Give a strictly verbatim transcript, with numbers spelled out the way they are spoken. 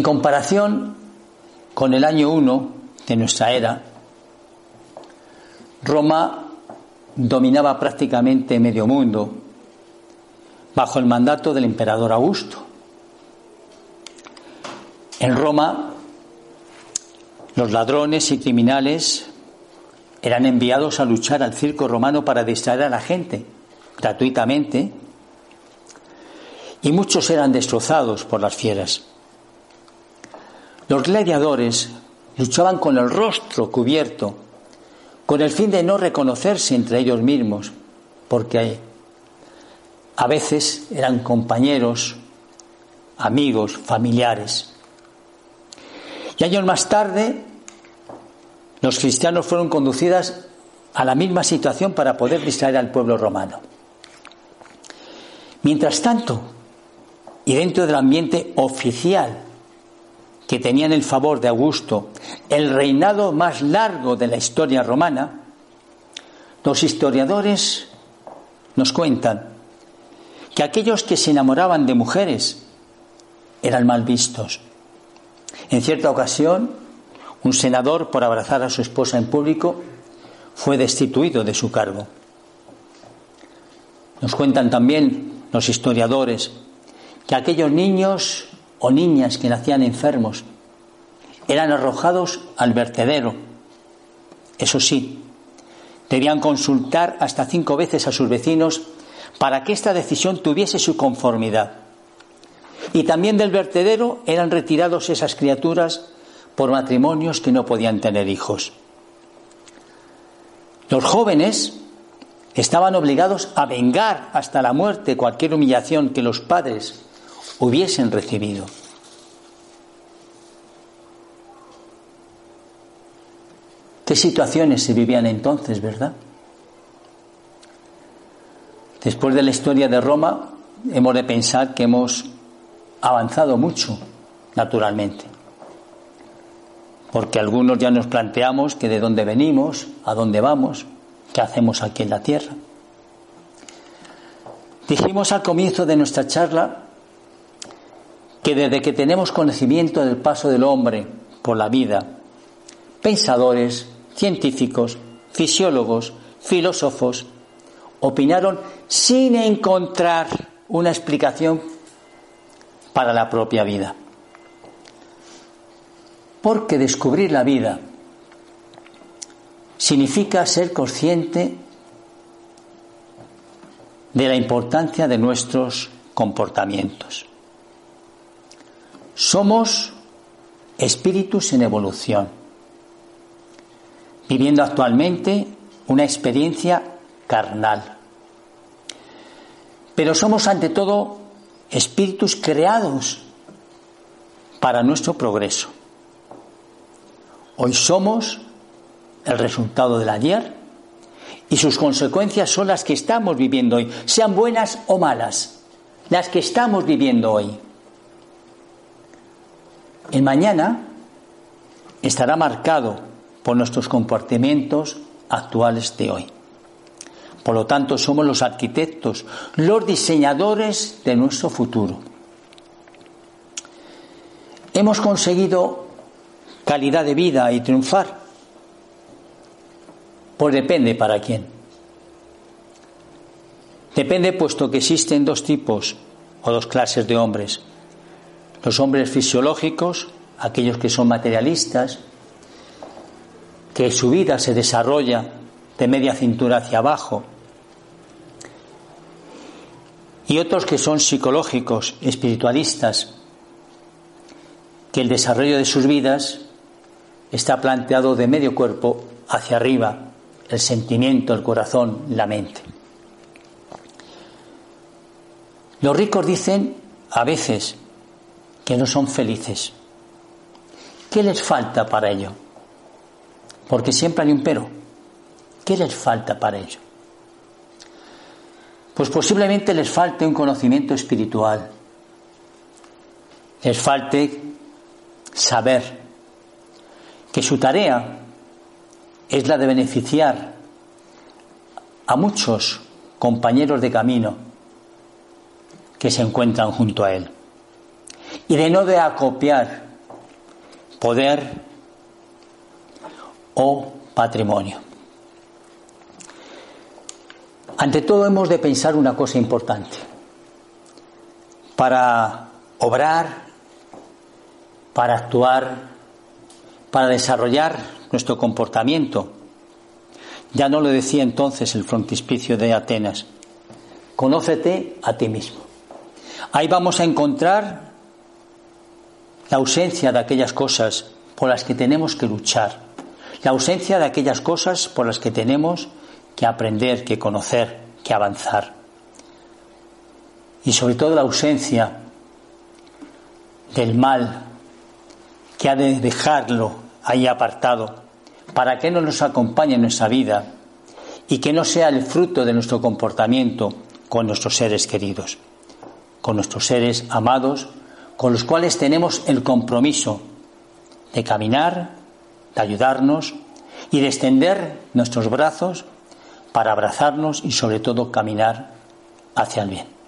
En comparación con el año uno de nuestra era, Roma dominaba prácticamente medio mundo bajo el mandato del emperador Augusto. En Roma, los ladrones y criminales eran enviados a luchar al circo romano para distraer a la gente gratuitamente, y muchos eran destrozados por las fieras. Los gladiadores luchaban con el rostro cubierto, con el fin de no reconocerse entre ellos mismos, porque a veces eran compañeros, amigos, familiares. Y años más tarde, los cristianos fueron conducidos a la misma situación para poder distraer al pueblo romano. Mientras tanto, y dentro del ambiente oficial que tenían el favor de Augusto, el reinado más largo de la historia romana, los historiadores nos cuentan que aquellos que se enamoraban de mujeres eran mal vistos. En cierta ocasión, un senador, por abrazar a su esposa en público, fue destituido de su cargo. Nos cuentan también los historiadores que aquellos niños o niñas que nacían enfermos eran arrojados al vertedero. Eso sí, debían consultar hasta cinco veces a sus vecinos para que esta decisión tuviese su conformidad. Y también del vertedero eran retirados esas criaturas por matrimonios que no podían tener hijos. Los jóvenes estaban obligados a vengar hasta la muerte cualquier humillación que los padres hubiesen recibido. ¿Qué situaciones se vivían entonces, verdad? Después de la historia de Roma, hemos de pensar que hemos avanzado mucho, naturalmente. Porque algunos ya nos planteamos que de dónde venimos, a dónde vamos, qué hacemos aquí en la tierra. Dijimos al comienzo de nuestra charla que desde que tenemos conocimiento del paso del hombre por la vida, pensadores, científicos, fisiólogos, filósofos, opinaron sin encontrar una explicación para la propia vida. Porque descubrir la vida significa ser consciente de la importancia de nuestros comportamientos. Somos espíritus en evolución, viviendo actualmente una experiencia carnal. Pero somos ante todo espíritus creados para nuestro progreso. Hoy somos el resultado del ayer y sus consecuencias son las que estamos viviendo hoy, sean buenas o malas, las que estamos viviendo hoy. El mañana estará marcado por nuestros comportamientos actuales de hoy. Por lo tanto, somos los arquitectos, los diseñadores de nuestro futuro. Hemos conseguido calidad de vida y triunfar. Pues depende para quién. Depende, puesto que existen dos tipos o dos clases de hombres. Los hombres fisiológicos, aquellos que son materialistas, que su vida se desarrolla de media cintura hacia abajo, y otros que son psicológicos, espiritualistas, que el desarrollo de sus vidas está planteado de medio cuerpo hacia arriba, el sentimiento, el corazón, la mente. Los ricos dicen a veces que no son felices. ¿Qué les falta para ello? Porque siempre hay un pero. ¿Qué les falta para ello? Pues posiblemente les falte un conocimiento espiritual. Les falte saber que su tarea es la de beneficiar a muchos compañeros de camino que se encuentran junto a él, y de no de acopiar poder o patrimonio. Ante todo hemos de pensar una cosa importante. Para obrar, para actuar, para desarrollar nuestro comportamiento, ya no lo decía entonces el frontispicio de Atenas, conócete a ti mismo. Ahí vamos a encontrar la ausencia de aquellas cosas por las que tenemos que luchar, la ausencia de aquellas cosas por las que tenemos que aprender, que conocer, que avanzar. Y sobre todo la ausencia del mal, que ha de dejarlo ahí apartado, para que no nos acompañe en nuestra vida y que no sea el fruto de nuestro comportamiento con nuestros seres queridos, con nuestros seres amados, con los cuales tenemos el compromiso de caminar, de ayudarnos y de extender nuestros brazos para abrazarnos y sobre todo caminar hacia el bien.